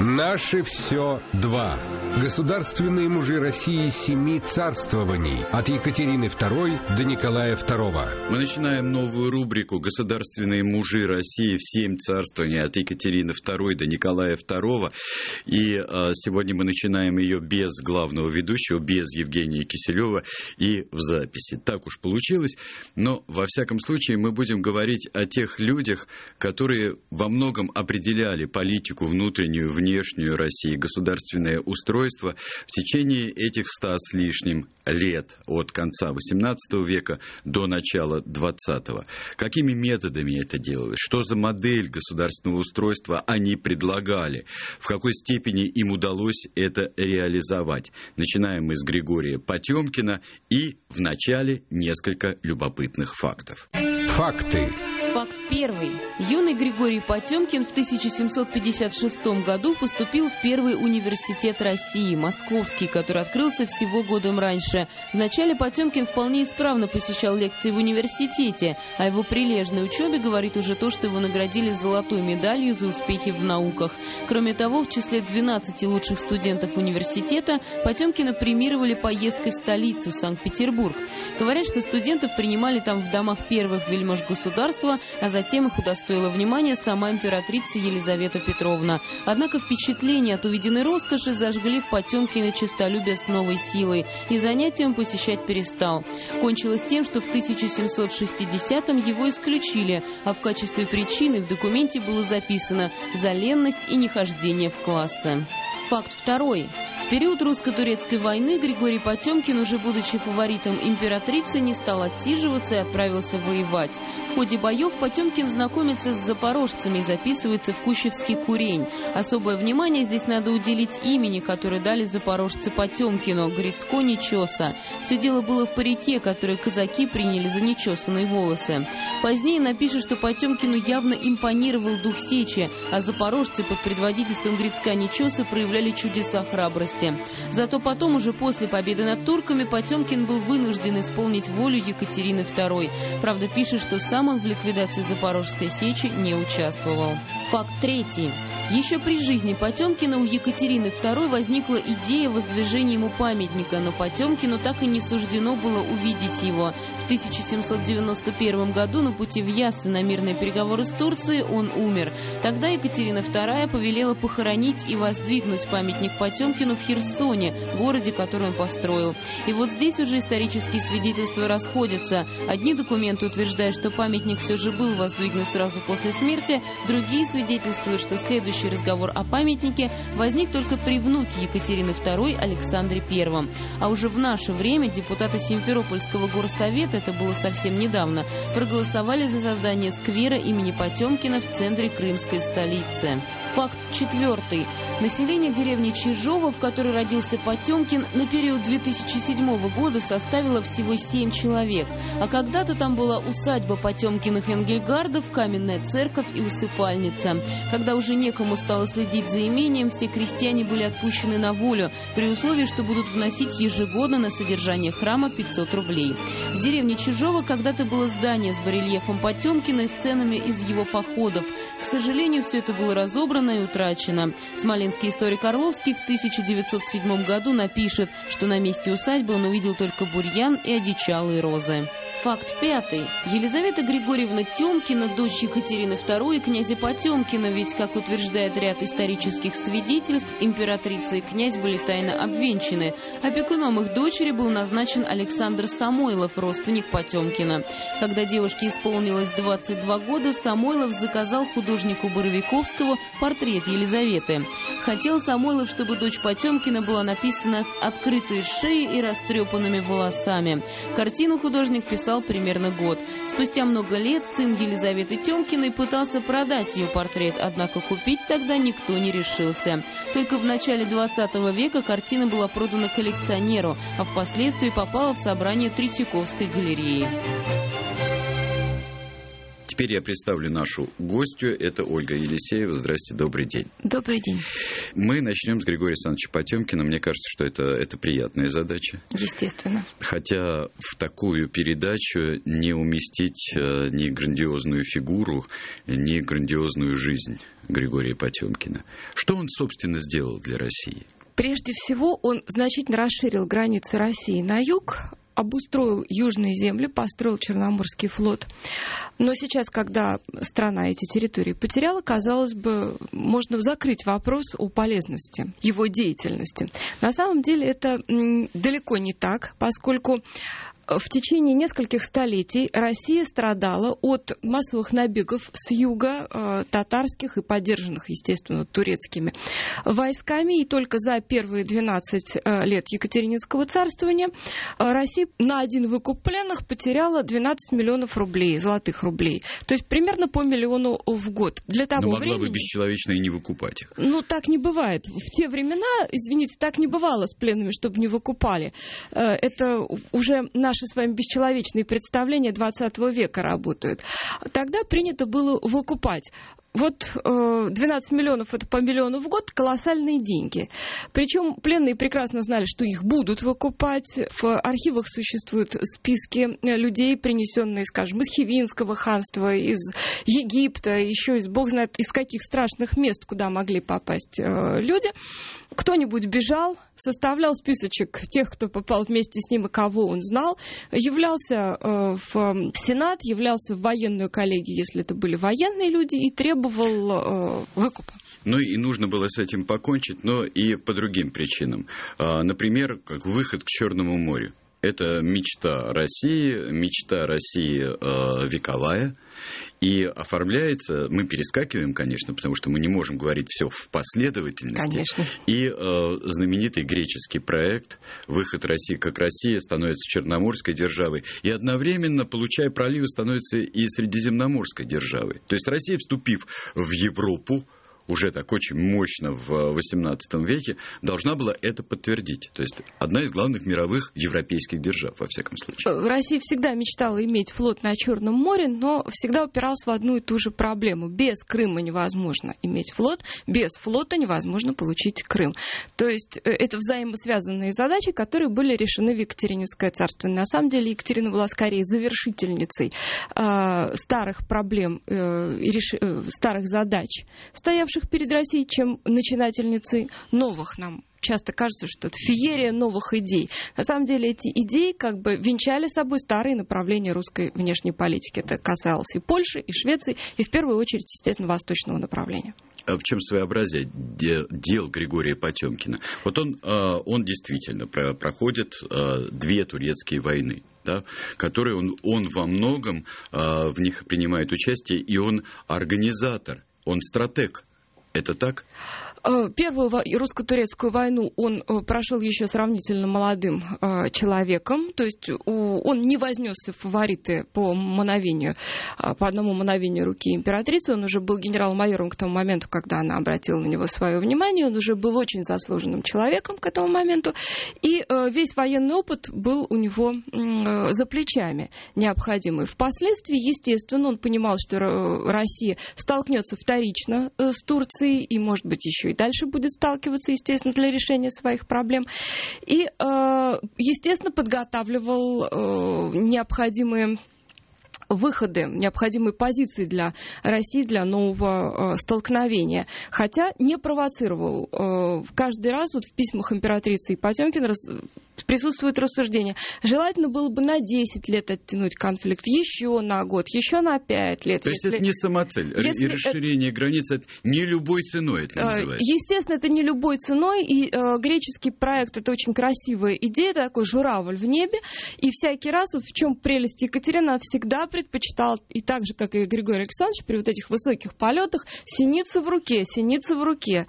Наше все 2. Государственные мужи России 7 царствований. От Екатерины II до Николая II. Мы начинаем новую рубрику «Государственные мужи России в 7 царствований» от Екатерины II до Николая II. И сегодня мы начинаем ее без главного ведущего, без Евгения Киселева и в записи. Так уж получилось. Но, во всяком случае, мы будем говорить о тех людях, которые во многом определяли политику внутреннюю, внешнюю России, государственное устройство в течение этих 100 с лишним лет, от конца XVIII века до начала XX. Какими методами это делалось? Что за модель государственного устройства они предлагали? В какой степени им удалось это реализовать? Начинаем мы с Григория Потемкина и в начале несколько любопытных фактов. Факты. Факт первый. Юный Григорий Потемкин в 1756 году поступил в первый университет России, Московский, который открылся всего годом раньше. Вначале Потемкин вполне исправно посещал лекции в университете, а его прилежной учебе говорит уже то, что его наградили золотой медалью за успехи в науках. Кроме того, в числе 12 лучших студентов университета Потемкина премировали поездкой в столицу, Санкт-Петербург. Говорят, что студентов принимали там в домах первых вельмож государства, а затем их удостоила внимания сама императрица Елизавета Петровна. Однако впечатления от увиденной роскоши зажгли в Потемкине честолюбие с новой силой, и занятия он посещать перестал. Кончилось тем, что в 1760-м его исключили, а в качестве причины в документе было записано «за ленность и нехождение в классы». Факт второй. В период русско-турецкой войны Григорий Потемкин, уже будучи фаворитом императрицы, не стал отсиживаться и отправился воевать. В ходе боев Потемкин знакомится с запорожцами и записывается в Кущевский курень. Особое внимание здесь надо уделить имени, которое дали запорожцы Потемкину – Грицко Нечеса. Все дело было в парике, который казаки приняли за нечесанные волосы. Позднее напишет, что Потемкину явно импонировал дух сечи, а запорожцы под предводительством Грицка Нечеса проявляли чудеса храбрости. Зато потом, уже после победы над турками, Потемкин был вынужден исполнить волю Екатерины II. Правда, пишет, что сам он в ликвидации Запорожской сечи не участвовал. Факт третий. Еще при жизни Потемкина у Екатерины II возникла идея воздвижения ему памятника, но Потемкину так и не суждено было увидеть его. В 1791 году на пути в Яссы на мирные переговоры с Турцией он умер. Тогда Екатерина II повелела похоронить и воздвигнуть памятник Потемкину в Херсоне, городе, который он построил. И вот здесь уже исторические свидетельства расходятся. Одни документы утверждают, что памятник все же был воздвигнут сразу после смерти, другие свидетельствуют, что следующий разговор о памятнике возник только при внуке Екатерины II Александре I. А уже в наше время депутаты Симферопольского горсовета, это было совсем недавно, проголосовали за создание сквера имени Потемкина в центре крымской столицы. Факт четвертый. Население деревни Чижово, в которой родился Потемкин, на период 2007 года составило всего 7 человек. А когда-то там была усадьба Потемкиных Энгельгардов, каменная церковь и усыпальница. Когда уже некому стало следить за имением, все крестьяне были отпущены на волю, при условии, что будут вносить ежегодно на содержание храма 500 рублей. В деревне Чижово когда-то было здание с барельефом Потемкина и сценами из его походов. К сожалению, все это было разобрано и утрачено. Смоленский историк Орловский в 1907 году напишет, что на месте усадьбы он увидел только бурьян и одичалые розы. Факт пятый. Елизавета Григорьевна Тёмкина, дочь Екатерины II и князя Потемкина, ведь, как утверждает ряд исторических свидетельств, императрица и князь были тайно обвенчаны. Опекуном их дочери был назначен Александр Самойлов, родственник Потемкина. Когда девушке исполнилось 22 года, Самойлов заказал художнику Боровиковскому портрет Елизаветы. Хотел Самойлов, чтобы дочь Потемкина была написана с открытой шеей и растрепанными волосами. Картину художник писал примерно год. Спустя много лет сын Елизаветы Тёмкиной пытался продать ее портрет, однако купить тогда никто не решился. Только в начале 20 века картина была продана коллекционеру, а впоследствии попала в собрание Третьяковской галереи. Теперь я представлю нашу гостью. Это Ольга Елисеева. Здрасте, добрый день. Добрый день. Мы начнем с Григория Александровича Потемкина. Мне кажется, что это приятная задача. Естественно. Хотя в такую передачу не уместить ни грандиозную фигуру, ни грандиозную жизнь Григория Потемкина. Что он, собственно, сделал для России? Прежде всего, он значительно расширил границы России на юг, обустроил южные земли, построил Черноморский флот. Но сейчас, когда страна эти территории потеряла, казалось бы, можно закрыть вопрос о полезности его деятельности. На самом деле это далеко не так, поскольку в течение нескольких столетий Россия страдала от массовых набегов с юга, татарских и поддержанных, естественно, турецкими войсками. И только за первые 12 лет Екатерининского царствования Россия на один выкуп пленных потеряла 12 миллионов рублей, золотых рублей. То есть примерно по миллиону в год. Для того Но могла времени... бы бесчеловечно и не выкупать их. Ну, так не бывает. В те времена, извините, так не бывало с пленными, чтобы не выкупали. Это уже наши с вами бесчеловечные представления 20 века работают. Тогда принято было выкупать. Вот 12 миллионов — это по миллиону в год, колоссальные деньги. Причем пленные прекрасно знали, что их будут выкупать. В архивах существуют списки людей, принесенные, скажем, из Хивинского ханства, из Египта, еще из бог знает из каких страшных мест, куда могли попасть люди. Кто-нибудь бежал, составлял списочек тех, кто попал вместе с ним и кого он знал, являлся в Сенат, являлся в военную коллегию, если это были военные люди, и требовал выкупа. Ну и нужно было с этим покончить, но и по другим причинам. Например, как выход к Черному морю. Это мечта России вековая. И оформляется, мы перескакиваем, конечно, потому что мы не можем говорить все в последовательности. Конечно. И знаменитый греческий проект «Выход России как Россия» становится Черноморской державой. И одновременно, получая проливы, становится и Средиземноморской державой. То есть Россия, вступив в Европу, уже так очень мощно в XVIII веке, должна была это подтвердить. То есть одна из главных мировых европейских держав, во всяком случае. Россия всегда мечтала иметь флот на Черном море, но всегда упиралась в одну и ту же проблему. Без Крыма невозможно иметь флот, без флота невозможно получить Крым. То есть это взаимосвязанные задачи, которые были решены в Екатерининское царство. На самом деле Екатерина была скорее завершительницей старых проблем и старых задач, стоявших перед Россией, чем начинательницей новых. Нам часто кажется, что это феерия новых идей. На самом деле эти идеи как бы венчали собой старые направления русской внешней политики. Это касалось и Польши, и Швеции, и в первую очередь, естественно, восточного направления. А в чем своеобразие дел Григория Потемкина? Вот он действительно проходит две турецкие войны, да, которые он во многом в них принимает участие, и он организатор, он стратег. Это так? Первую русско-турецкую войну он прошел еще сравнительно молодым человеком, то есть он не вознесся в фавориты по одному мановению руки императрицы, он уже был генерал-майором к тому моменту, когда она обратила на него свое внимание, он уже был очень заслуженным человеком к этому моменту, и весь военный опыт был у него за плечами необходимый. Впоследствии, естественно, он понимал, что Россия столкнется вторично с Турцией и, может быть, еще и дальше будет сталкиваться, естественно, для решения своих проблем. И, естественно, подготавливал необходимые выходы, необходимые позиции для России, для нового столкновения. Хотя не провоцировал. Каждый раз вот в письмах императрицы и Потемкина присутствует рассуждение. Желательно было бы на 10 лет оттянуть конфликт, еще на год, еще на 5 лет. То есть это не самоцель. И расширение границ это не любой ценой это называется. Естественно, это не любой ценой. И греческий проект — это очень красивая идея, это такой журавль в небе. И всякий раз, вот в чем прелесть Екатерина, она всегда предпочитала, и так же, как и Григорий Александрович, при вот этих высоких полетах, синицу в руке, синицу в руке.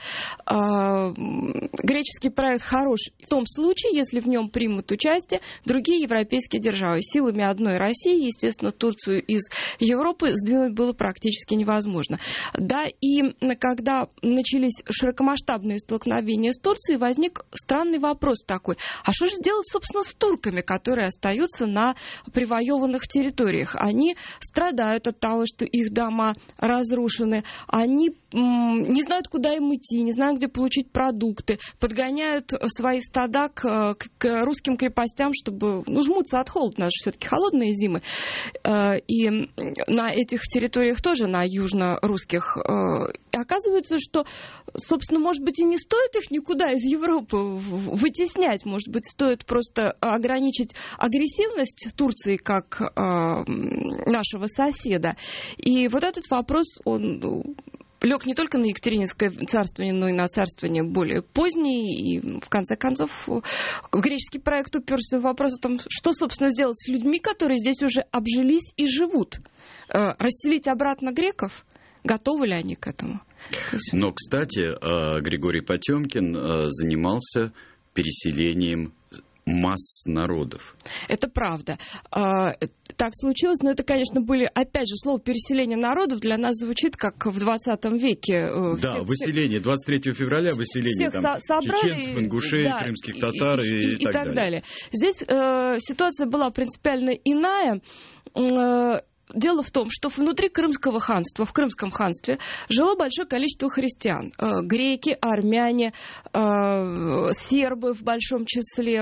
Греческий проект хорош в том случае, если в нем примут участие другие европейские державы. Силами одной России, естественно, Турцию из Европы сдвинуть было практически невозможно. Да, и когда начались широкомасштабные столкновения с Турцией, возник странный вопрос такой. А что же делать, собственно, с турками, которые остаются на привоеванных территориях? Они страдают от того, что их дома разрушены, они не знают, куда им идти, не знают, где получить продукты, подгоняют свои стада к к русским крепостям, чтобы жмутся от холода, у нас же все-таки холодные зимы. И на этих территориях тоже, на южно-русских, оказывается, что, собственно, может быть, и не стоит их никуда из Европы вытеснять. Может быть, стоит просто ограничить агрессивность Турции как нашего соседа. И вот этот вопрос, он лег не только на Екатерининское царствование, но и на царствование более позднее. И, в конце концов, греческий проект уперся в вопрос о том, что, собственно, сделать с людьми, которые здесь уже обжились и живут. Расселить обратно греков? Готовы ли они к этому? Но, кстати, Григорий Потемкин занимался переселением масс народов. Это правда. Так случилось, но это, конечно, были, опять же, слово «переселение народов» для нас звучит как в 20 веке. Да, выселение, 23 февраля выселение там, чеченцев, ингушей, да, крымских татар и так далее. Здесь ситуация была принципиально иная. Дело в том, что внутри Крымского ханства, в Крымском ханстве, жило большое количество христиан. Греки, армяне, сербы в большом числе.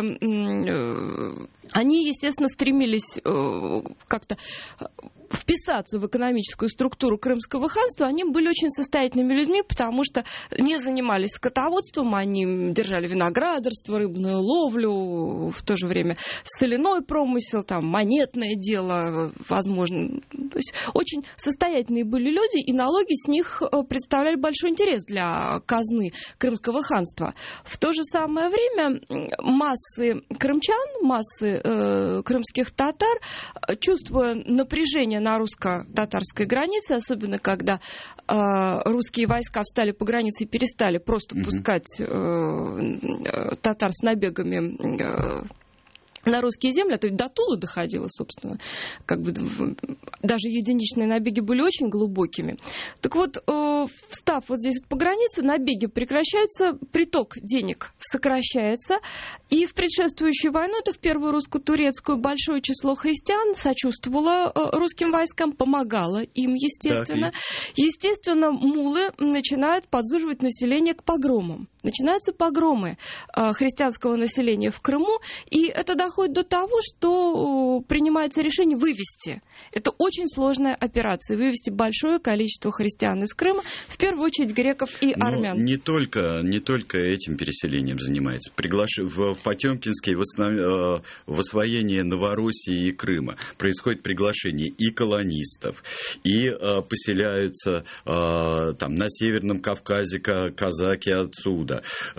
Они, естественно, стремились как-то вписаться в экономическую структуру Крымского ханства. Они были очень состоятельными людьми, потому что не занимались скотоводством, они держали виноградарство, рыбную ловлю, в то же время соляной промысел, там, монетное дело, возможно. То есть очень состоятельные были люди, и налоги с них представляли большой интерес для казны Крымского ханства. В то же самое время массы крымчан, массы крымских татар, чувствуя напряжение на русско-татарской границе, особенно когда русские войска встали по границе и перестали просто пускать татар с набегами на русские земли, то есть до Тулы доходило, собственно, как бы даже единичные набеги были очень глубокими. Так вот, встав вот здесь по границе, набеги прекращаются, приток денег сокращается, и в предшествующую войну, это в первую русско-турецкую, большое число христиан сочувствовало русским войскам, помогало им, естественно. Естественно, муллы начинают подзуживать население к погромам. Начинаются погромы христианского населения в Крыму, и это доходит до того, что принимается решение вывести. Это очень сложная операция, вывести большое количество христиан из Крыма, в первую очередь греков и армян. Но не только этим переселением занимается. В Потемкинске в освоении Новороссии и Крыма происходит приглашение и колонистов, и поселяются там на Северном Кавказе казаки отсюда.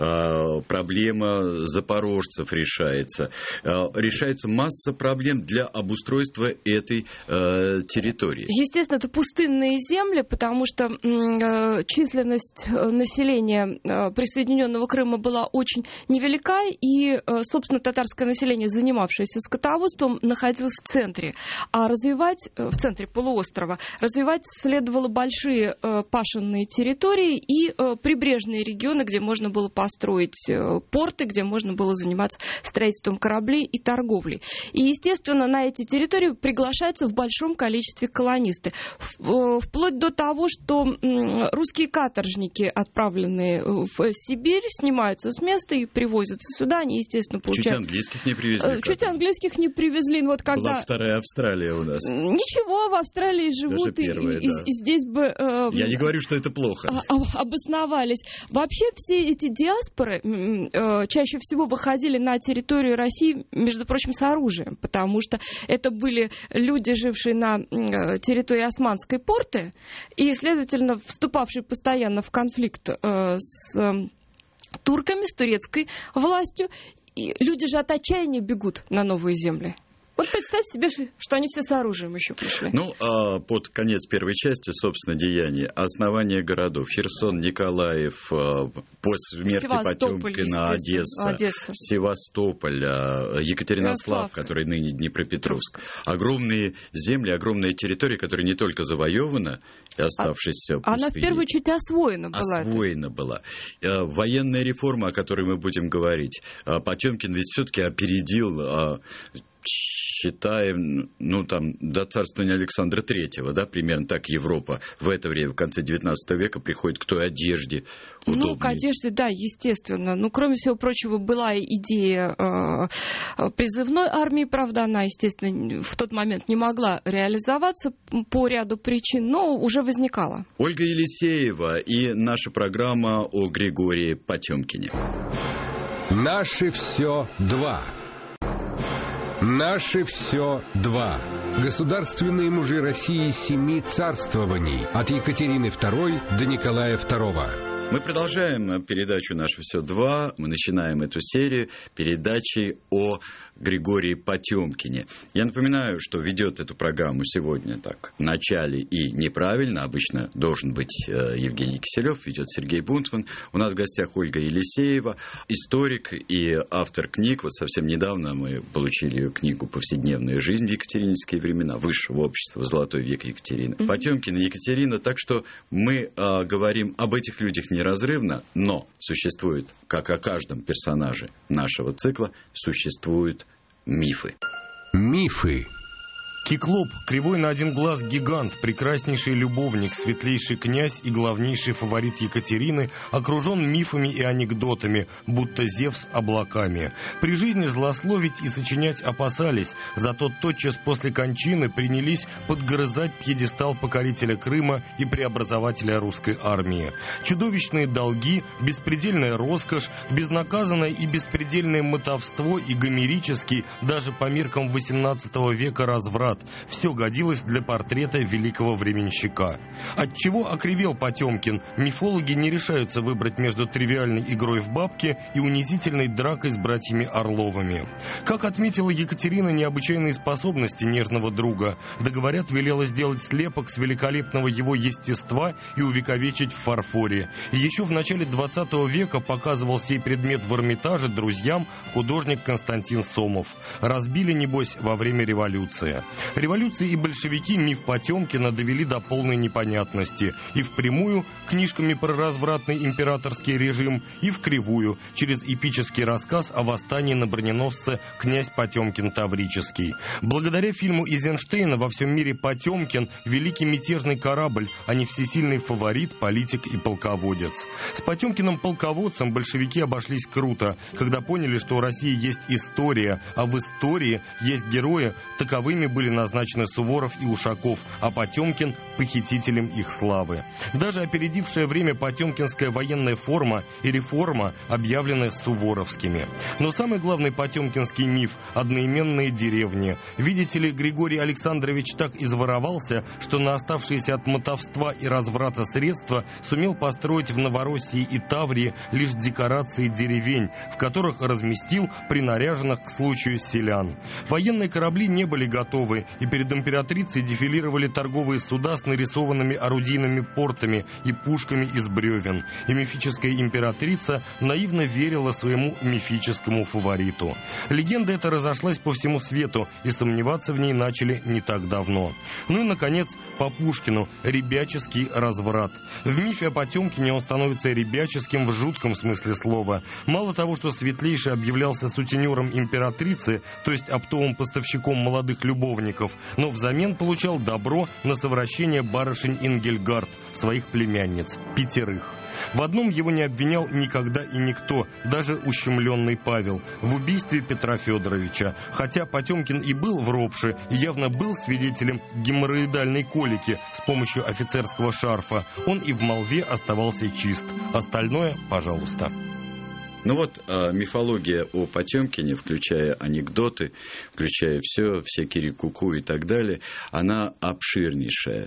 Проблема запорожцев решается. Решается масса проблем для обустройства этой территории. Естественно, это пустынные земли, потому что численность населения присоединенного Крыма была очень невелика, и, собственно, татарское население, занимавшееся скотоводством, находилось в центре. А развивать, в центре полуострова, развивать следовало большие пашенные территории и прибрежные регионы, где можно было построить порты, где можно было заниматься строительством кораблей и торговлей. И, естественно, на эти территории приглашаются в большом количестве колонисты. Вплоть до того, что русские каторжники, отправленные в Сибирь, снимаются с места и привозятся сюда. Они, естественно, получают... Чуть английских не привезли. Чуть английских не привезли. Вот когда... Была вторая Австралия у нас. Ничего, в Австралии живут. Даже первая, и здесь бы... Я не говорю, что это плохо. Обосновались. Вообще все эти диаспоры чаще всего выходили на территорию России, между прочим, с оружием, потому что это были люди, жившие на территории Османской порты, и, следовательно, вступавшие постоянно в конфликт с турками, с турецкой властью. И люди же от отчаяния бегут на новые земли. Вот представь себе, что они все с оружием еще пришли. Ну, а под конец первой части, собственно, деяния. Основание городов. Херсон, Николаев, после смерти Потемкина, Одесса, Севастополь, Екатеринослав, который ныне Днепропетровск. Огромные земли, огромная территория, которая не только завоевана, оставшаяся пустыней. Она в первую очередь освоена была. Военная реформа, о которой мы будем говорить. Потемкин ведь все-таки опередил считаем, до царствования Александра III, да, примерно так Европа в это время, в конце XIX века, приходит к той одежде удобной. К одежде, да, естественно. Кроме всего прочего, была идея призывной армии, правда, она, естественно, в тот момент не могла реализоваться по ряду причин, но уже возникала. Ольга Елисеева и наша программа о Григории Потемкине. Наше все 2. Наше все 2. Государственные мужи России 7 царствований. От Екатерины II до Николая II. Мы продолжаем передачу «Наше все 2». Мы начинаем эту серию передачи о Григории Потемкине. Я напоминаю, что ведет эту программу сегодня так в начале и неправильно. Обычно должен быть Евгений Киселев, ведет Сергей Бунтман. У нас в гостях Ольга Елисеева, историк и автор книг. Вот совсем недавно мы получили ее книгу «Повседневная жизнь в екатерининские времена. Высшего общества. Золотой век Екатерины». Потемкин и Екатерина. Так что мы говорим об этих людях неразрывно, но существует, как о каждом персонаже нашего цикла, существуют мифы. Мифы. Киклоп, кривой на один глаз гигант, прекраснейший любовник, светлейший князь и главнейший фаворит Екатерины, окружен мифами и анекдотами, будто Зевс облаками. При жизни злословить и сочинять опасались, зато тотчас после кончины принялись подгрызать пьедестал покорителя Крыма и преобразователя русской армии. Чудовищные долги, беспредельная роскошь, безнаказанное и беспредельное мотовство и гомерический, даже по меркам XVIII века, разврат. Все годилось для портрета великого временщика. Отчего окривел Потемкин, мифологи не решаются выбрать между тривиальной игрой в бабки и унизительной дракой с братьями Орловыми. Как отметила Екатерина необычайные способности нежного друга, да, говорят, велела сделать слепок с великолепного его естества и увековечить в фарфоре. И еще в начале XX века показывал сей предмет в Эрмитаже друзьям художник Константин Сомов. Разбили, небось, во время революции. Революция и большевики миф Потемкина довели до полной непонятности. И впрямую книжками про развратный императорский режим, и вкривую через эпический рассказ о восстании на броненосце «Князь Потемкин Таврический». Благодаря фильму Эйзенштейна во всем мире Потемкин – великий мятежный корабль, а не всесильный фаворит, политик и полководец. С Потемкиным-полководцем большевики обошлись круто, когда поняли, что у России есть история, а в истории есть герои. Таковыми были назначены Суворов и Ушаков, а Потемкин – похитителем их славы. Даже опередившее время потемкинская военная форма и реформа объявлены суворовскими. Но самый главный потемкинский миф – одноименные деревни. Видите ли, Григорий Александрович так изворовался, что на оставшиеся от мотовства и разврата средства сумел построить в Новороссии и Таврии лишь декорации деревень, в которых разместил принаряженных к случаю селян. Военные корабли не были готовы, и перед императрицей дефилировали торговые суда с нарисованными орудийными портами и пушками из бревен. И мифическая императрица наивно верила своему мифическому фавориту. Легенда эта разошлась по всему свету, и сомневаться в ней начали не так давно. Ну и, наконец, по Пушкину – ребяческий разврат. В мифе о Потемкине он становится ребяческим в жутком смысле слова. Мало того, что светлейший объявлялся сутенером императрицы, то есть оптовым поставщиком молодых любовников, но взамен получал добро на совращение барышень Ингельгард, своих племянниц, 5. В одном его не обвинял никогда и никто, даже ущемленный Павел, в убийстве Петра Федоровича. Хотя Потемкин и был в ропше, и явно был свидетелем геморроидальной колики с помощью офицерского шарфа, он и в молве оставался чист. Остальное, пожалуйста. Ну вот, мифология о Потемкине, включая анекдоты, включая все кирикуку и так далее, она обширнейшая.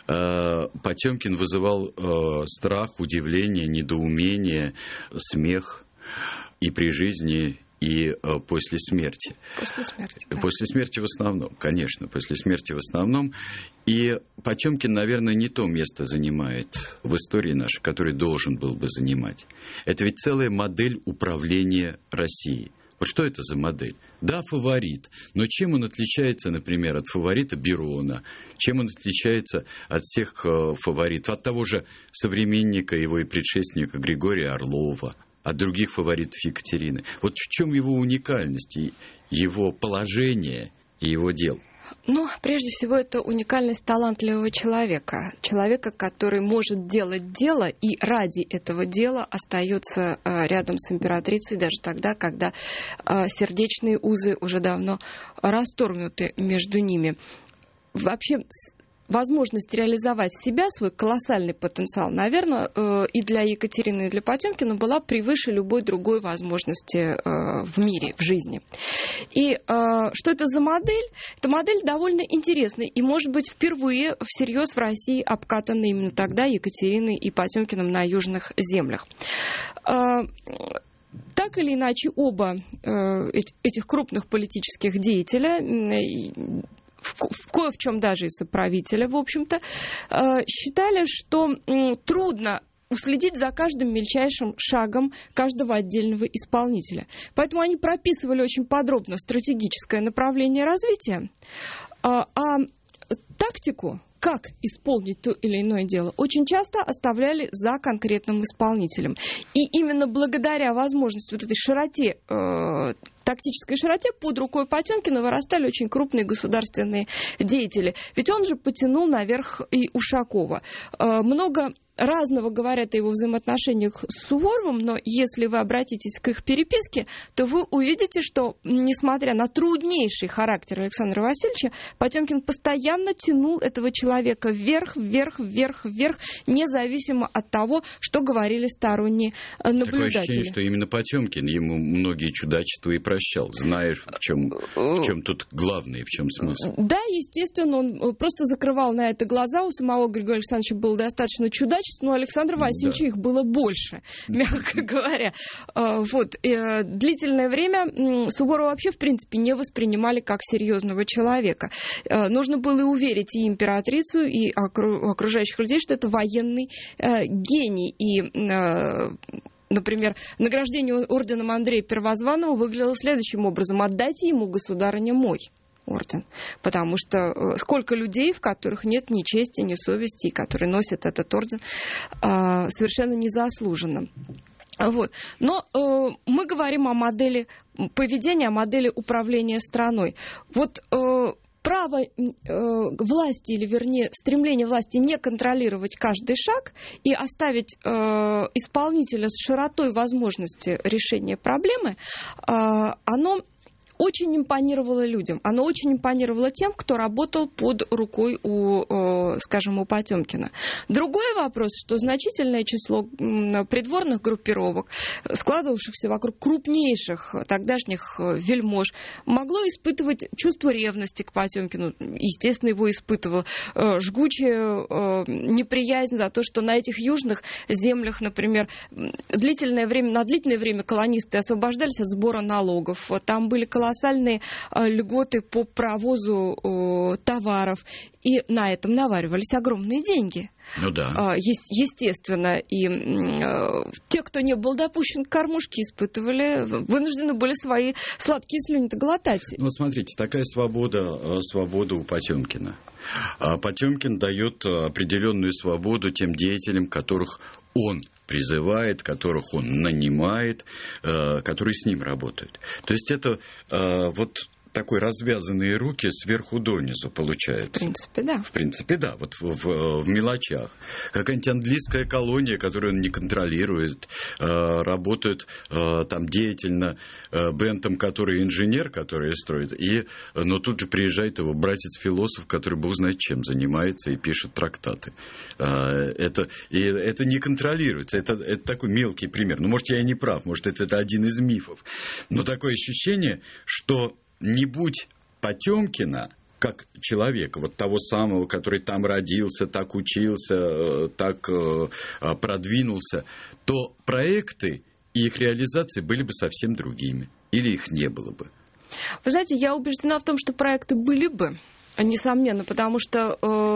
Потемкин вызывал страх, удивление, недоумение, смех и при жизни, и после смерти. После смерти, да. После смерти в основном, конечно, после смерти в основном. И Потемкин, наверное, не то место занимает в истории нашей, который должен был бы занимать. Это ведь целая модель управления Россией. Вот что это за модель? Да, фаворит, но чем он отличается, например, от фаворита Берона? Чем он отличается от всех фаворитов? От того же современника его и предшественника Григория Орлова. от других фаворитов Екатерины. Вот в чем его уникальность, его положение и его дел? Ну, прежде всего, это уникальность талантливого человека. Человека, который может делать дело и ради этого дела остается рядом с императрицей даже тогда, когда сердечные узы уже давно расторгнуты между ними. Вообще, возможность реализовать себя, свой колоссальный потенциал, наверное, и для Екатерины, и для Потемкина была превыше любой другой возможности в мире, в жизни. И что это за модель? Эта модель довольно интересная и, может быть, впервые всерьез в России обкатана именно тогда Екатериной и Потемкиным на южных землях. Так или иначе, оба этих крупных политических деятелей, кое в чем даже и соправителя, в общем-то, считали, что трудно уследить за каждым мельчайшим шагом каждого отдельного исполнителя. Поэтому они прописывали очень подробно стратегическое направление развития, а тактику, как исполнить то или иное дело, очень часто оставляли за конкретным исполнителем. И именно благодаря возможности вот этой широте, тактической широте, под рукой Потемкина вырастали очень крупные государственные деятели. Ведь он же потянул наверх и Ушакова. Много разного говорят о его взаимоотношениях с Суворовым, но если вы обратитесь к их переписке, то вы увидите, что, несмотря на труднейший характер Александра Васильевича, Потемкин постоянно тянул этого человека вверх, вверх, вверх, вверх, независимо от того, что говорили сторонние наблюдатели. Такое ощущение, что именно Потемкин ему многие чудачества и прощал, знаешь, в чем тут главное, в чем смысл. Да, естественно, он просто закрывал на это глаза. У самого Григория Александровича было достаточно чудачеств, но у Александра Васильевича их было больше, мягко говоря. Длительное время Суворова вообще, в принципе, не воспринимали как серьезного человека. Нужно было и уверить и императрицу, и окружающих людей, что это военный гений. И, например, награждение орденом Андрея Первозванного выглядело следующим образом: «Отдайте ему, государыня, мой орден». Потому что сколько людей, в которых нет ни чести, ни совести, и которые носят этот орден совершенно незаслуженно. Вот. Но мы говорим о модели поведения, о модели управления страной. Вот право власти, или вернее стремление власти не контролировать каждый шаг и оставить исполнителя с широтой возможности решения проблемы, оно очень импонировало людям. Оно очень импонировало тем, кто работал под рукой скажем, у Потемкина. Другой вопрос, что значительное число придворных группировок, складывавшихся вокруг крупнейших тогдашних вельмож, могло испытывать чувство ревности к Потемкину. Естественно, его испытывал. Жгучая неприязнь за то, что на этих южных землях, например, на длительное время колонисты освобождались от сбора налогов. Там были колоссальные льготы по провозу товаров, и на этом наваривались огромные деньги. Ну да. Естественно, и те, кто не был допущен к кормушке, вынуждены были свои сладкие слюни-то глотать. Ну, смотрите, такая свобода у Потемкина. Потемкин дает определенную свободу тем деятелям, которых он призывает, которых он нанимает, которые с ним работают. То есть это вот такой развязанные руки сверху донизу получается. В принципе, да. Вот в мелочах. Какая-нибудь английская колония, которую он не контролирует, работает там деятельно Бентам, который инженер, который строит, но тут же приезжает его братец-философ, который бог знает чем занимается и пишет трактаты. Это не контролируется. Это такой мелкий пример. Ну, может, я и не прав, может, это один из мифов. Но такое ощущение, что не будь Потемкина как человека, вот того самого, который там родился, так учился, так продвинулся, то проекты и их реализации были бы совсем другими. Или их не было бы. Вы знаете, я убеждена в том, что проекты были бы, несомненно, потому что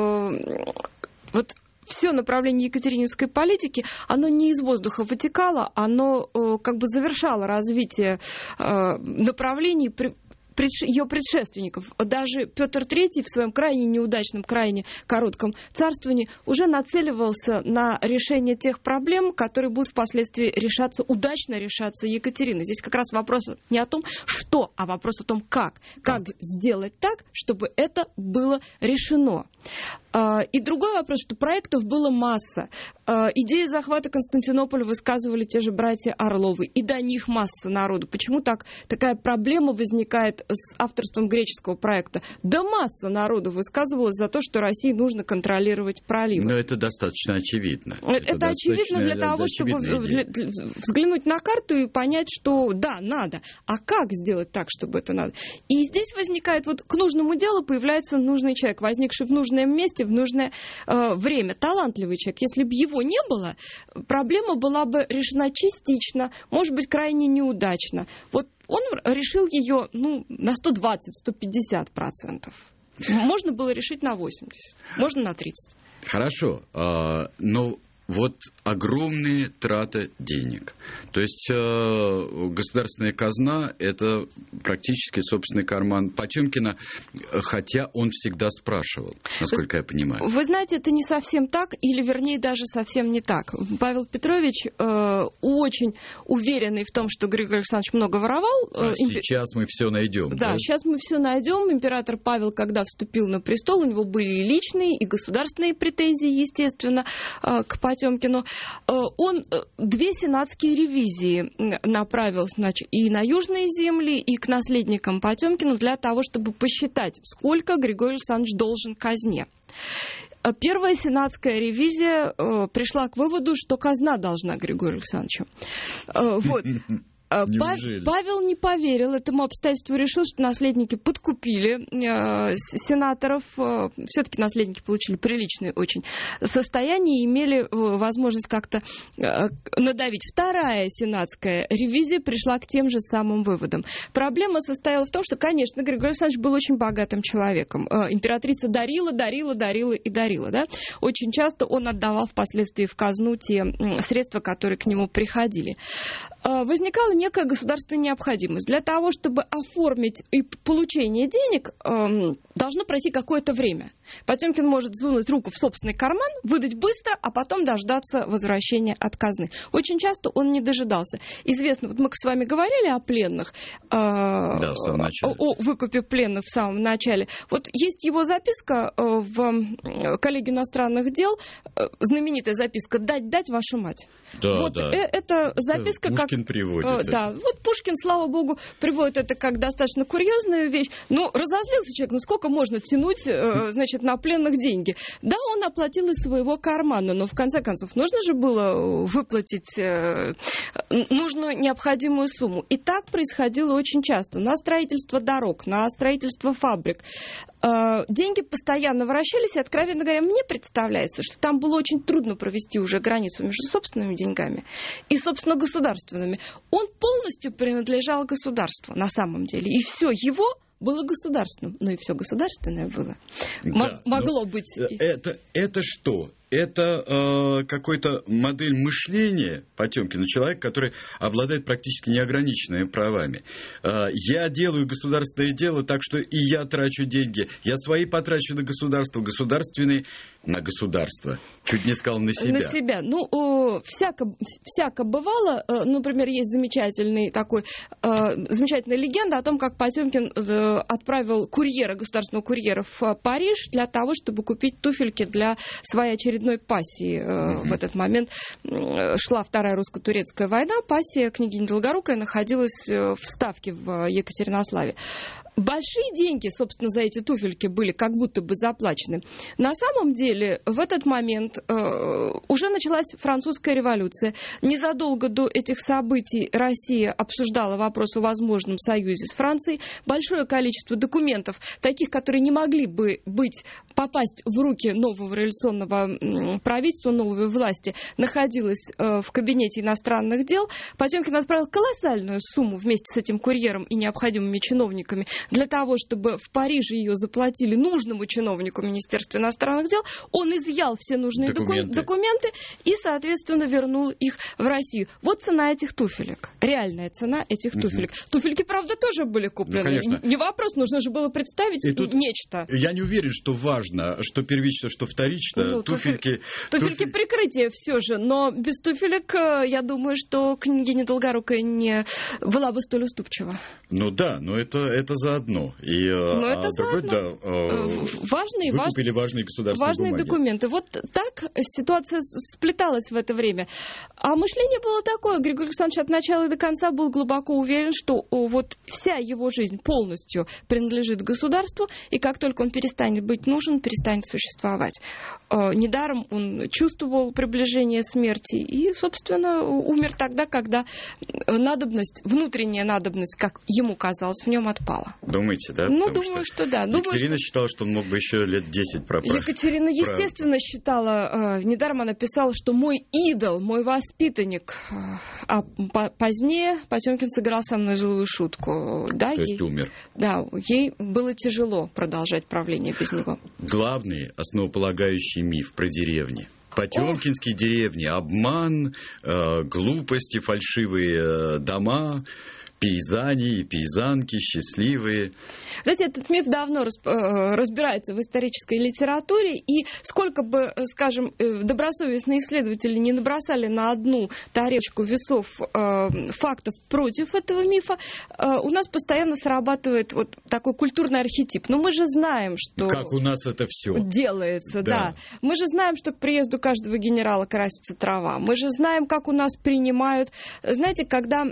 вот все направление екатерининской политики, оно не из воздуха вытекало, оно как бы завершало развитие направлений, ее предшественников. Даже Петр III в своем крайне неудачном, крайне коротком царствовании уже нацеливался на решение тех проблем, которые будут впоследствии удачно решаться Екатериной. Здесь как раз вопрос не о том, что, а вопрос о том, как. Как сделать так, чтобы это было решено. И другой вопрос, что проектов было масса. Идею захвата Константинополя высказывали те же братья Орловы, и до них масса народу. Почему такая проблема возникает с авторством греческого проекта? Да масса народу высказывалась за то, что России нужно контролировать проливы. Но это достаточно очевидно. Это очевидно для того, чтобы взглянуть на карту и понять, что да, надо. А как сделать так, чтобы это надо? И здесь возникает, к нужному делу появляется нужный человек, возникший в нужном месте, в нужное время. Талантливый человек. Если бы его не было, проблема была бы решена частично, может быть, крайне неудачно. Он решил ее на 120-150%. Можно было решить на 80%, можно на 30%. Хорошо, но огромные траты денег. То есть государственная казна – это практически собственный карман Потемкина, хотя он всегда спрашивал, насколько я понимаю. Вы знаете, это не совсем так, или вернее даже совсем не так. Павел Петрович очень уверенный в том, что Григорий Александрович много воровал. Сейчас мы все найдем. Да, сейчас мы все найдем. Император Павел, когда вступил на престол, у него были и личные, и государственные претензии, естественно, к Потемкину. Он 2 сенатские ревизии направил, и на южные земли, и к наследникам Потемкина для того, чтобы посчитать, сколько Григорий Александрович должен казне. Первая сенатская ревизия пришла к выводу, что казна должна Григорию Александровичу. Павел не поверил этому обстоятельству, решил, что наследники подкупили сенаторов. Все-таки наследники получили приличное очень состояние и имели возможность как-то надавить. Вторая сенатская ревизия пришла к тем же самым выводам. Проблема состояла в том, что, конечно, Григорий Александрович был очень богатым человеком. Императрица дарила. Да? Очень часто он отдавал впоследствии в казну те средства, которые к нему приходили. Возникала некая государственная необходимость. Для того, чтобы оформить и получение денег, должно пройти какое-то время. Потемкин может сунуть руку в собственный карман, выдать быстро, а потом дождаться возвращения от казны. Очень часто он не дожидался. Известно, мы с вами говорили о пленных, в самом начале. О выкупе пленных в самом начале. Есть его записка в «Коллегии иностранных дел», знаменитая записка «Дать вашу мать». Да. Это записка Пушкин приводит. Да, Пушкин, слава богу, приводит это как достаточно курьезную вещь. Разозлился человек, сколько можно тянуть, на пленных деньги? Да, он оплатил из своего кармана, но в конце концов нужно же было выплатить нужную необходимую сумму. И так происходило очень часто. На строительство дорог, на строительство фабрик. Деньги постоянно вращались, и, откровенно говоря, мне представляется, что там было очень трудно провести уже границу между собственными деньгами и, собственно, государственными. Он полностью принадлежал государству на самом деле, и все его было государственным, но и все государственное было. Да, могло быть. Это что? Это какой-то модель мышления Потемкина, человек, который обладает практически неограниченными правами. Я делаю государственное дело, так что и я трачу деньги. Я свои потрачу на государство, государственные на государство. Чуть не сказал на себя. На себя. Всяко бывало. Например, есть замечательная легенда о том, как Потемкин отправил государственного курьера в Париж для того, чтобы купить туфельки для своей очередной пассии. В этот момент шла Вторая русско-турецкая война. Пассия княгини Долгорукой находилась в Ставке в Екатеринославе. Большие деньги, собственно, за эти туфельки были как будто бы заплачены. На самом деле, в этот момент уже началась французская революция. Незадолго до этих событий Россия обсуждала вопрос о возможном союзе с Францией. Большое количество документов, таких, которые не могли бы попасть в руки нового революционного правительства, новой власти, находилось в кабинете иностранных дел. Потемкин отправил колоссальную сумму вместе с этим курьером и необходимыми чиновниками для того, чтобы в Париже ее заплатили нужному чиновнику Министерства иностранных дел, он изъял все нужные документы и, соответственно, вернул их в Россию. Вот цена этих туфелек. Реальная цена этих туфелек. Туфельки, правда, тоже были куплены. Не вопрос, нужно же было представить нечто. Я не уверен, что важно, что первично, что вторично. Туфельки прикрытие все же, но без туфелек, я думаю, что княгиня Долгорукая не была бы столь уступчива. Ну да, но это заодно. Выкупили важные государственные бумаги. Документы. Вот так ситуация сплеталась в это время. А мышление было такое. Григорий Александрович от начала и до конца был глубоко уверен, что вот вся его жизнь полностью принадлежит государству, и как только он перестанет быть нужен, перестанет существовать. Недаром он чувствовал приближение смерти и, собственно, умер тогда, когда внутренняя надобность, как ему казалось, в нем отпала. Думаете, да? Думаю, что да. Екатерина считала, что он мог бы еще лет 10 пропасть. Екатерина, естественно, считала, недаром она писала, что мой идол, мой воспитанник, а позднее Потемкин сыграл со мной злую шутку. Да, то есть умер. Да, ей было тяжело продолжать правление без него. Главный основополагающий миф про деревни. Потемкинские деревни, обман, глупости, фальшивые дома, пейзани и пейзанки, счастливые. Знаете, этот миф давно разбирается в исторической литературе, и сколько бы, скажем, добросовестные исследователи не набросали на одну тарелочку весов фактов против этого мифа, у нас постоянно срабатывает вот такой культурный архетип. Но мы же знаем, что... Как у нас это все делается, да. Мы же знаем, что к приезду каждого генерала красится трава. Мы же знаем, как у нас принимают... Знаете, когда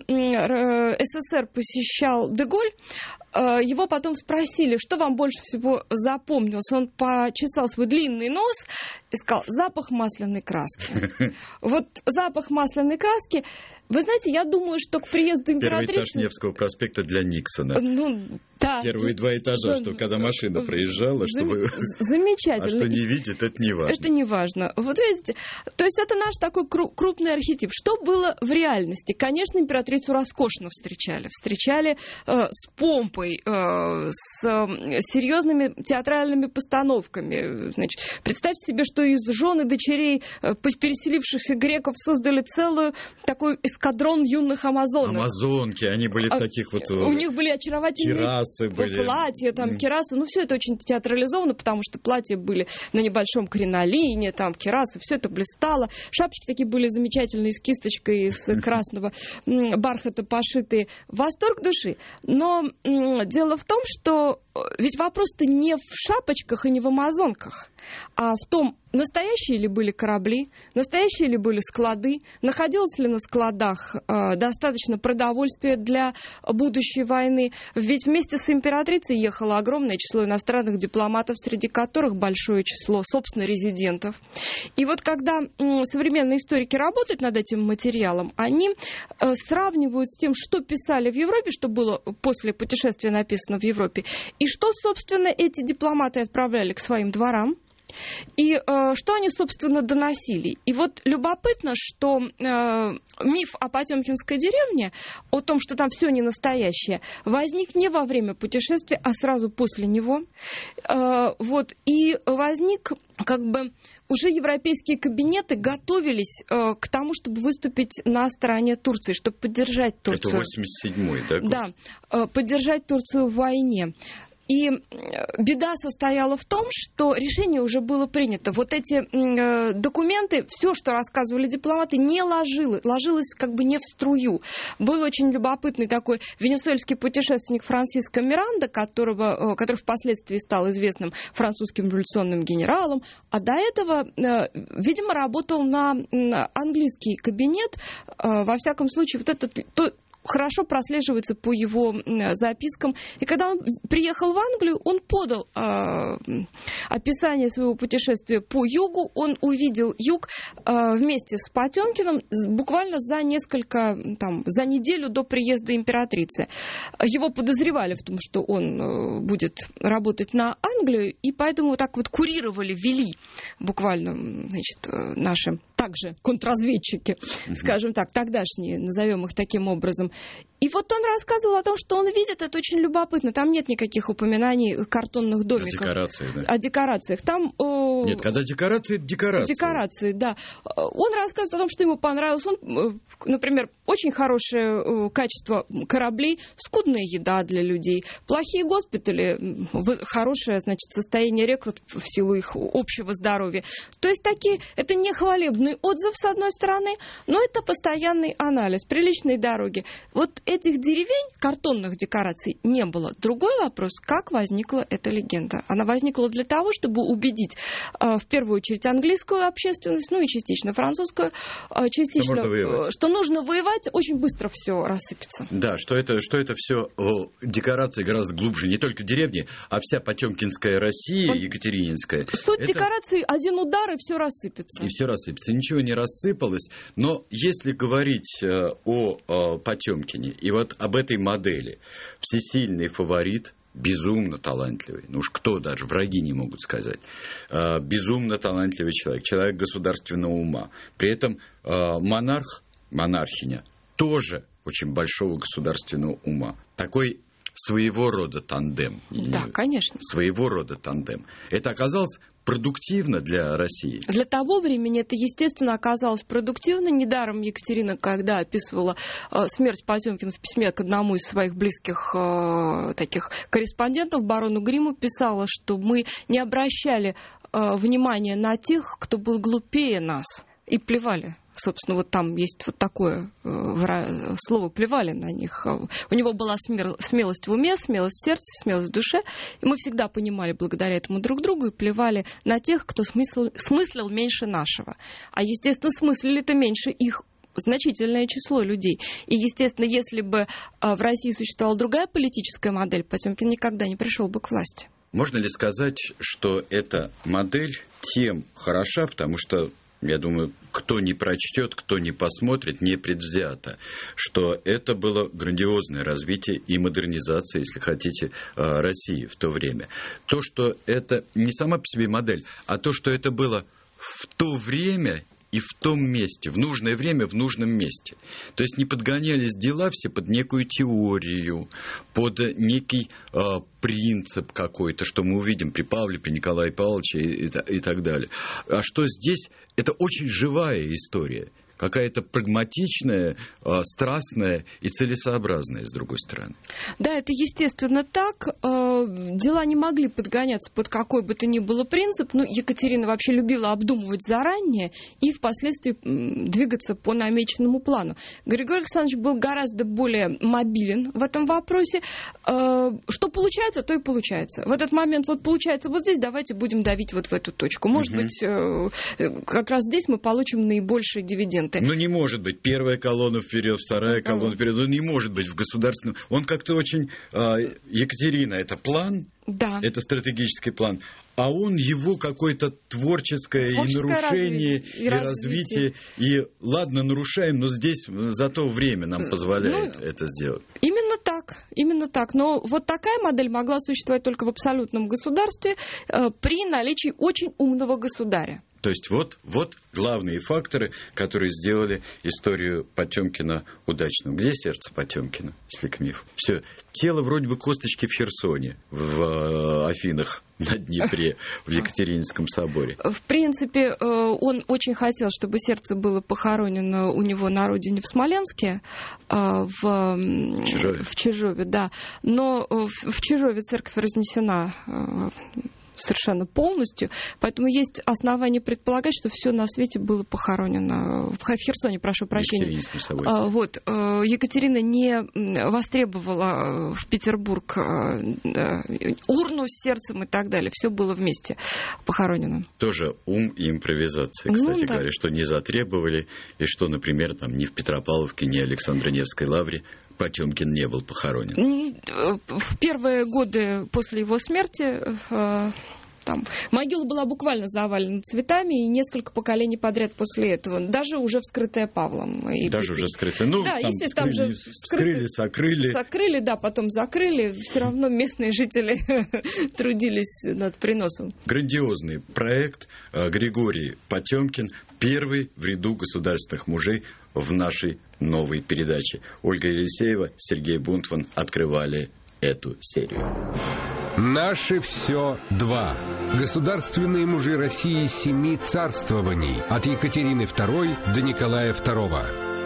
СССР посещал Де-Голь, его потом спросили, что вам больше всего запомнилось. Он почесал свой длинный нос и сказал: запах масляной краски. Вот запах масляной краски. Вы знаете, я думаю, что к приезду императрицы... Первый этаж Невского проспекта для Никсона. Да. Первые 2 этажа, что когда машина проезжала, чтобы... Замечательно. А что не видит, это не важно. Это не важно. Вот видите, то есть это наш такой крупный архетип. Что было в реальности? Конечно, императрицу роскошно встречали. Встречали с помпой, с серьезными театральными постановками. Значит, представьте себе, что из жен и дочерей переселившихся греков создали целую такой эскадрон юных амазонок. Амазонки, они были в таких вот... У них были очаровательные платья, там, кирасы. Ну, все это очень театрализовано, потому что платья были на небольшом кринолине, там, кирасы, все это блистало. Шапочки такие были замечательные, с кисточкой из красного бархата пошитые. Восторг души. Но дело в том, что ведь вопрос-то не в шапочках и не в амазонках, а в том, настоящие ли были корабли, настоящие ли были склады, находилось ли на складах достаточно продовольствия для будущей войны. Ведь вместе с императрицей ехало огромное число иностранных дипломатов, среди которых большое число, собственно, резидентов. И вот когда современные историки работают над этим материалом, они сравнивают с тем, что писали в Европе, что было после путешествия написано в Европе, и что, собственно, эти дипломаты отправляли к своим дворам, и что они, собственно, доносили. И вот любопытно, что миф о Потемкинской деревне, о том, что там все не настоящее, возник не во время путешествия, а сразу после него. Вот, и возник как бы... Уже европейские кабинеты готовились к тому, чтобы выступить на стороне Турции, чтобы поддержать Турцию. Это 87-й, да? Да, поддержать Турцию в войне. И беда состояла в том, что решение уже было принято. Вот эти документы, все, что рассказывали дипломаты, не ложилось как бы не в струю. Был очень любопытный такой венесуэльский путешественник Франсиско Миранда, который впоследствии стал известным французским революционным генералом, а до этого, видимо, работал на английский кабинет. Во всяком случае, вот это... хорошо прослеживается по его запискам. И когда он приехал в Англию, он подал описание своего путешествия по югу. Он увидел юг вместе с Потемкиным буквально за неделю до приезда императрицы. Его подозревали в том, что он будет работать на Англию, и поэтому вот так вот курировали, вели буквально, значит, наши также контрразведчики, скажем так, тогдашние, назовем их таким образом. И вот он рассказывал о том, что он видит, это очень любопытно. Там нет никаких упоминаний картонных домиков. О декорациях, да? О декорациях. Там... Нет, когда декорации, это декорации. Декорации, да. Он рассказывает о том, что ему понравилось. Он, например, очень хорошее качество кораблей, скудная еда для людей, плохие госпитали, хорошее, значит, состояние рекрут в силу их общего здоровья. То есть такие, это не хвалебный отзыв, с одной стороны, но это постоянный анализ, приличные дороги. Вот этих деревень, картонных декораций, не было. Другой вопрос, как возникла эта легенда. Она возникла для того, чтобы убедить в первую очередь английскую общественность, ну и частично французскую, частично, что нужно воевать, очень быстро все рассыпется. Да, что это все декорации гораздо глубже, не только деревни, а вся Потемкинская Россия, Екатерининская. Суть декорации, один удар, и все рассыпется. И все рассыпется. Ничего не рассыпалось. Но если говорить о Потемкине и вот об этой модели, всесильный фаворит, безумно талантливый, ну уж кто даже, враги не могут сказать, безумно талантливый человек государственного ума. При этом монархиня тоже очень большого государственного ума. Такой своего рода тандем. Да, конечно. Своего рода тандем. Это оказалось продуктивно для России? Для того времени это, естественно, оказалось продуктивно. Недаром Екатерина, когда описывала смерть Потемкина в письме к одному из своих близких таких корреспондентов, барону Гриму, писала, что мы не обращали внимания на тех, кто был глупее нас, и плевали. Собственно, вот там есть вот такое слово «плевали» на них. У него была смелость в уме, смелость в сердце, смелость в душе. И мы всегда понимали благодаря этому друг другу и плевали на тех, кто смыслил меньше нашего. А, естественно, смыслили-то меньше их значительное число людей. И, естественно, если бы в России существовала другая политическая модель, Потемкин никогда не пришел бы к власти. Можно ли сказать, что эта модель тем хороша, потому что, я думаю, кто не прочтет, кто не посмотрит, не предвзято, что это было грандиозное развитие и модернизация, если хотите, России в то время. То, что это не сама по себе модель, а то, что это было в то время и в том месте, в нужное время, в нужном месте. То есть не подгонялись дела все под некую теорию, под некий принцип какой-то, что мы увидим при Павле, при Николае Павловиче и так далее. А что здесь, это очень живая история. Какая-то прагматичная, страстная и целесообразная, с другой стороны. Да, это естественно так. Дела не могли подгоняться под какой бы то ни было принцип. Ну, Екатерина вообще любила обдумывать заранее и впоследствии двигаться по намеченному плану. Григорий Александрович был гораздо более мобилен в этом вопросе. Что получается, то и получается. В этот момент вот получается вот здесь, давайте будем давить вот в эту точку. Может быть, как раз здесь мы получим наибольшие дивиденды. Ну, не может быть. Первая колонна вперед, вторая колонна вперед. Ну, не может быть в государственном... Он как-то очень... Екатерина, это план, да. Это стратегический план. А он его какое-то творческое и нарушение, и развитие. И ладно, нарушаем, но здесь за то время нам позволяет это сделать. Именно так. Но вот такая модель могла существовать только в абсолютном государстве при наличии очень умного государя. То есть вот главные факторы, которые сделали историю Потемкина удачным. Где сердце Потемкина, если к мифу? Все. Тело вроде бы косточки в Херсоне, в Афинах на Днепре, в Екатерининском соборе. В принципе, он очень хотел, чтобы сердце было похоронено у него на родине в Смоленске, в Чижове, да. Но в Чижове церковь разнесена совершенно полностью, поэтому есть основания предполагать, что все на свете было похоронено в Херсоне, прошу прощения. Вот. Екатерина не востребовала в Петербург урну с сердцем и так далее. Все было вместе похоронено. Тоже ум и импровизация, кстати говоря, что не затребовали, и что, например, там ни в Петропавловке, ни в Александро-Невской лавре Потемкин не был похоронен. В первые годы после его смерти там могила была буквально завалена цветами, и несколько поколений подряд после этого, даже уже вскрытая Павлом. Даже уже скрытая. Ну, да, там вскрыли, сокрыли. Сокрыли, да, потом закрыли. Все равно местные жители трудились над приносом. Грандиозный проект. Григорий Потемкин, первый в ряду государственных мужей в нашей новой передаче. Ольга Елисеева, Сергей Бунтман открывали эту серию. Наше все 2. Государственные мужи России 7 царствований. От Екатерины II до Николая II.